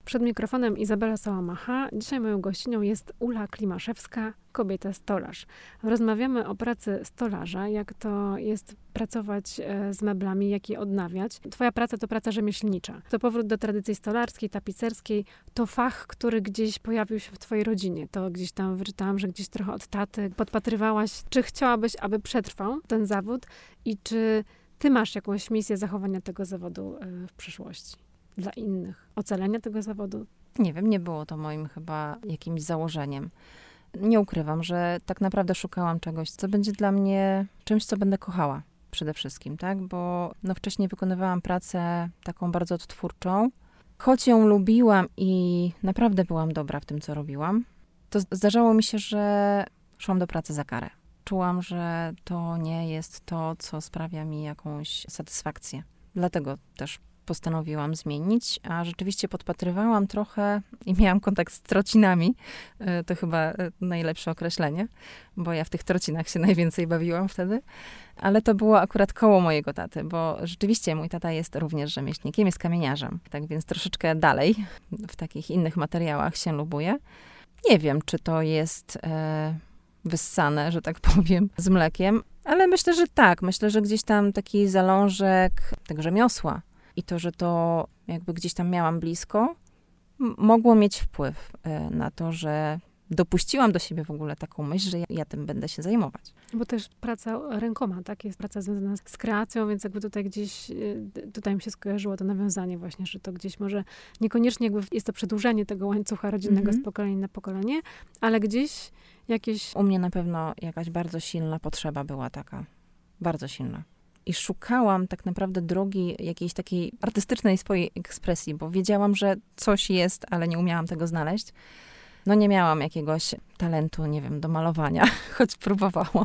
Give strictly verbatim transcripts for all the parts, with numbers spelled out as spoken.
Przed mikrofonem Izabela Sałamacha. Dzisiaj moją gościnią jest Ula Klimaszewska, kobieta stolarz. Rozmawiamy o pracy stolarza, jak to jest pracować z meblami, jak je odnawiać. Twoja praca to praca rzemieślnicza. To powrót do tradycji stolarskiej, tapicerskiej. To fach, który gdzieś pojawił się w twojej rodzinie. To gdzieś tam wyczytałam, że gdzieś trochę od taty podpatrywałaś. Czy chciałabyś, aby przetrwał ten zawód i czy ty masz jakąś misję zachowania tego zawodu w przyszłości? Dla innych. Ocalenia tego zawodu? Nie wiem, nie było to moim chyba jakimś założeniem. Nie ukrywam, że tak naprawdę szukałam czegoś, co będzie dla mnie czymś, co będę kochała przede wszystkim, tak? Bo no, wcześniej wykonywałam pracę taką bardzo odtwórczą. Choć ją lubiłam i naprawdę byłam dobra w tym, co robiłam, to zdarzało mi się, że szłam do pracy za karę. Czułam, że to nie jest to, co sprawia mi jakąś satysfakcję. Dlatego też postanowiłam zmienić, a rzeczywiście podpatrywałam trochę i miałam kontakt z trocinami. To chyba najlepsze określenie, bo ja w tych trocinach się najwięcej bawiłam wtedy. Ale to było akurat koło mojego taty, bo rzeczywiście mój tata jest również rzemieślnikiem, jest kamieniarzem. Tak więc troszeczkę dalej w takich innych materiałach się lubuje. Nie wiem, czy to jest e, wyssane, że tak powiem, z mlekiem, ale myślę, że tak. Myślę, że gdzieś tam taki zalążek tego rzemiosła i to, że to jakby gdzieś tam miałam blisko, m- mogło mieć wpływ y, na to, że dopuściłam do siebie w ogóle taką myśl, że ja, ja tym będę się zajmować. Bo też praca rękoma, tak? Jest praca związana z kreacją, więc jakby tutaj gdzieś, y, tutaj mi się skojarzyło to nawiązanie właśnie, że to gdzieś może niekoniecznie jakby jest to przedłużenie tego łańcucha rodzinnego Mhm. z pokolenia na pokolenie, ale gdzieś jakieś... U mnie na pewno jakaś bardzo silna potrzeba była taka. Bardzo silna. I szukałam tak naprawdę drogi jakiejś takiej artystycznej swojej ekspresji, bo wiedziałam, że coś jest, ale nie umiałam tego znaleźć. No nie miałam jakiegoś talentu, nie wiem, do malowania, choć próbowałam.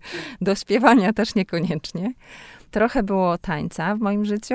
Do śpiewania też niekoniecznie. Trochę było tańca w moim życiu,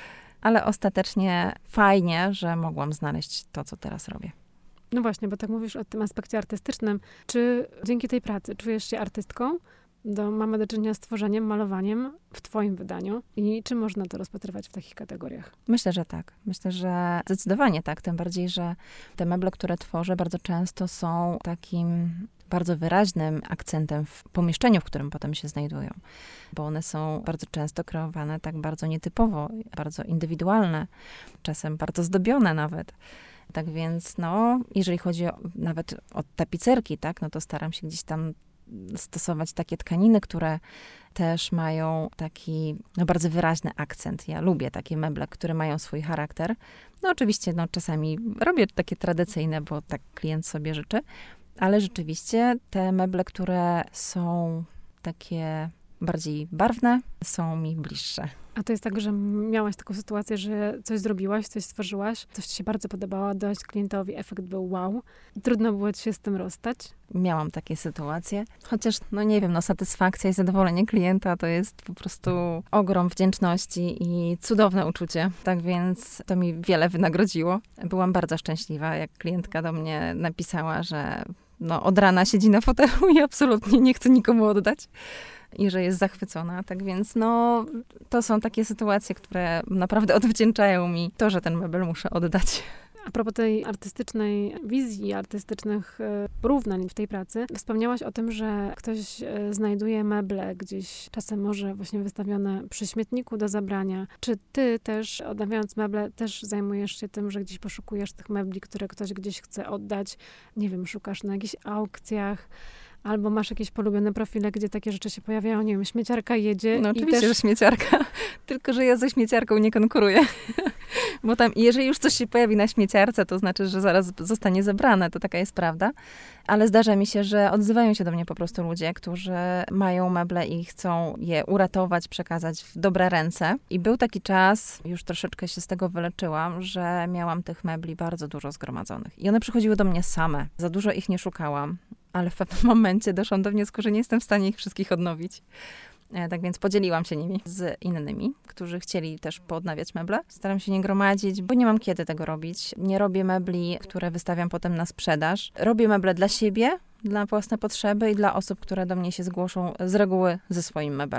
ale ostatecznie fajnie, że mogłam znaleźć to, co teraz robię. No właśnie, bo tak mówisz o tym aspekcie artystycznym. Czy dzięki tej pracy czujesz się artystką? Do, mamy do czynienia z tworzeniem, malowaniem w twoim wydaniu. I czy można to rozpatrywać w takich kategoriach? Myślę, że tak. Myślę, że zdecydowanie tak. Tym bardziej, że te meble, które tworzę, bardzo często są takim bardzo wyraźnym akcentem w pomieszczeniu, w którym potem się znajdują. Bo one są bardzo często kreowane tak bardzo nietypowo, bardzo indywidualne, czasem bardzo zdobione nawet. Tak więc, no, jeżeli chodzi o, nawet o tapicerki, tak, no to staram się gdzieś tam stosować takie tkaniny, które też mają taki no, bardzo wyraźny akcent. Ja lubię takie meble, które mają swój charakter. No oczywiście, no czasami robię takie tradycyjne, bo tak klient sobie życzy, ale rzeczywiście te meble, które są takie bardziej barwne, są mi bliższe. A to jest tak, że miałaś taką sytuację, że coś zrobiłaś, coś stworzyłaś, coś ci się bardzo podobało, dałaś klientowi, efekt był wow. Trudno było ci się z tym rozstać? Miałam takie sytuacje. Chociaż, no nie wiem, no satysfakcja i zadowolenie klienta to jest po prostu ogrom wdzięczności i cudowne uczucie. Tak więc to mi wiele wynagrodziło. Byłam bardzo szczęśliwa, jak klientka do mnie napisała, że no od rana siedzi na fotelu i absolutnie nie chce nikomu oddać. I że jest zachwycona. Tak więc, no, to są takie sytuacje, które naprawdę odwdzięczają mi to, że ten mebel muszę oddać. A propos tej artystycznej wizji, artystycznych porównań w tej pracy, wspomniałaś o tym, że ktoś znajduje meble gdzieś, czasem może właśnie wystawione przy śmietniku do zabrania. Czy ty też, odnawiając meble, też zajmujesz się tym, że gdzieś poszukujesz tych mebli, które ktoś gdzieś chce oddać? Nie wiem, szukasz na jakichś aukcjach, albo masz jakieś polubione profile, gdzie takie rzeczy się pojawiają, nie wiem, śmieciarka jedzie. No i oczywiście, też... że śmieciarka, tylko że ja ze śmieciarką nie konkuruję. Bo tam, jeżeli już coś się pojawi na śmieciarce, to znaczy, że zaraz zostanie zebrane, to taka jest prawda. Ale zdarza mi się, że odzywają się do mnie po prostu ludzie, którzy mają meble i chcą je uratować, przekazać w dobre ręce. I był taki czas, już troszeczkę się z tego wyleczyłam, że miałam tych mebli bardzo dużo zgromadzonych. I one przychodziły do mnie same. Za dużo ich nie szukałam. Ale w pewnym momencie doszłam do wniosku, że nie jestem w stanie ich wszystkich odnowić. Tak więc podzieliłam się nimi z innymi, którzy chcieli też poodnawiać meble. Staram się nie gromadzić, bo nie mam kiedy tego robić. Nie robię mebli, które wystawiam potem na sprzedaż. Robię meble dla siebie, dla własne potrzeby i dla osób, które do mnie się zgłoszą z reguły ze swoim mebelkiem.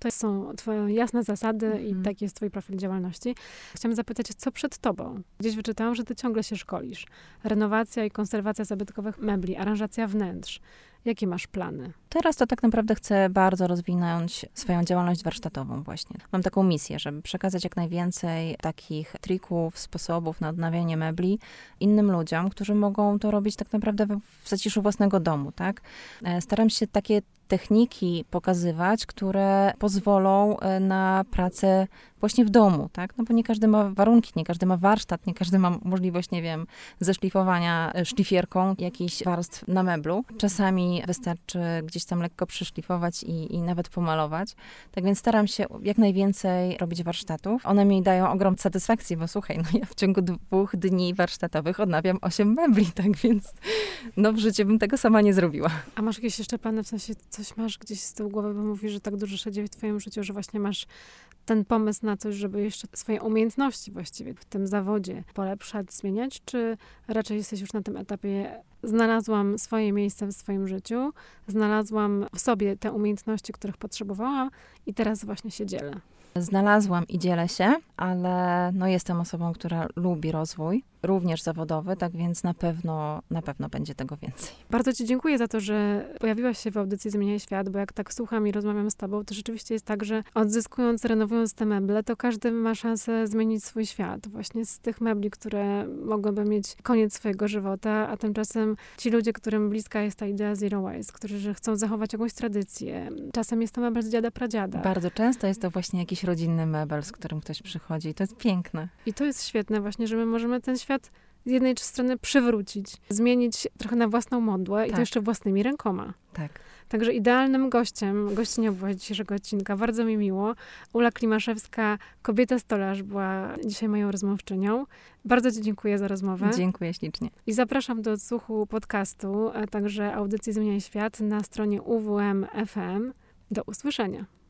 To są twoje jasne zasady Mhm. i taki jest twój profil działalności. Chciałam zapytać, co przed tobą? Gdzieś wyczytałam, że ty ciągle się szkolisz. Renowacja i konserwacja zabytkowych mebli, aranżacja wnętrz. Jakie masz plany? Teraz to tak naprawdę chcę bardzo rozwinąć swoją działalność warsztatową właśnie. Mam taką misję, żeby przekazać jak najwięcej takich trików, sposobów na odnawianie mebli innym ludziom, którzy mogą to robić tak naprawdę w w zaciszu własnego domu, tak? E, Staram się takie techniki pokazywać, które pozwolą e, na pracę właśnie w domu, tak? No bo nie każdy ma warunki, nie każdy ma warsztat, nie każdy ma możliwość, nie wiem, zeszlifowania e, szlifierką jakichś warstw na meblu. Czasami wystarczy gdzieś tam lekko przyszlifować i, i nawet pomalować. Tak więc staram się jak najwięcej robić warsztatów. One mi dają ogrom satysfakcji, bo słuchaj, no ja w ciągu dwóch dni warsztatowych odnawiam osiem mebli, tak więc no w życiu bym tego sama nie zrobiła. A masz jakieś jeszcze plany, w sensie coś masz gdzieś z tyłu głowy, bo mówisz, że tak dużo się dzieje w twoim życiu, że właśnie masz ten pomysł na coś, żeby jeszcze swoje umiejętności właściwie w tym zawodzie polepszać, zmieniać, czy raczej jesteś już na tym etapie, znalazłam swoje miejsce w swoim życiu, znalazłam w sobie te umiejętności, których potrzebowałam i teraz właśnie się dzielę. Znalazłam i dzielę się, ale no jestem osobą, która lubi rozwój, również zawodowy, tak więc na pewno, na pewno będzie tego więcej. Bardzo ci dziękuję za to, że pojawiłaś się w audycji Zmieniaj Świat, bo jak tak słucham i rozmawiam z tobą, to rzeczywiście jest tak, że odzyskując, renowując te meble, to każdy ma szansę zmienić swój świat. Właśnie z tych mebli, które mogłyby mieć koniec swojego żywota, a tymczasem ci ludzie, którym bliska jest ta idea Zero Waste, którzy chcą zachować jakąś tradycję. Czasem jest to mebel z dziada pradziada. Bardzo często jest to właśnie jakiś rodzinny mebel, z którym ktoś przychodzi i to jest piękne. I to jest świetne właśnie, że my możemy ten świat z jednej strony przywrócić, zmienić trochę na własną modłę i Tak. to jeszcze własnymi rękoma. Tak. Także idealnym gościem, gościnią była dzisiejszego odcinka. Bardzo mi miło. Ula Klimaszewska, kobieta stolarz, była dzisiaj moją rozmówczynią. Bardzo ci dziękuję za rozmowę. Dziękuję ślicznie. I zapraszam do odsłuchu podcastu, a także audycji Zmieniaj Świat na stronie U W M F M. Do usłyszenia.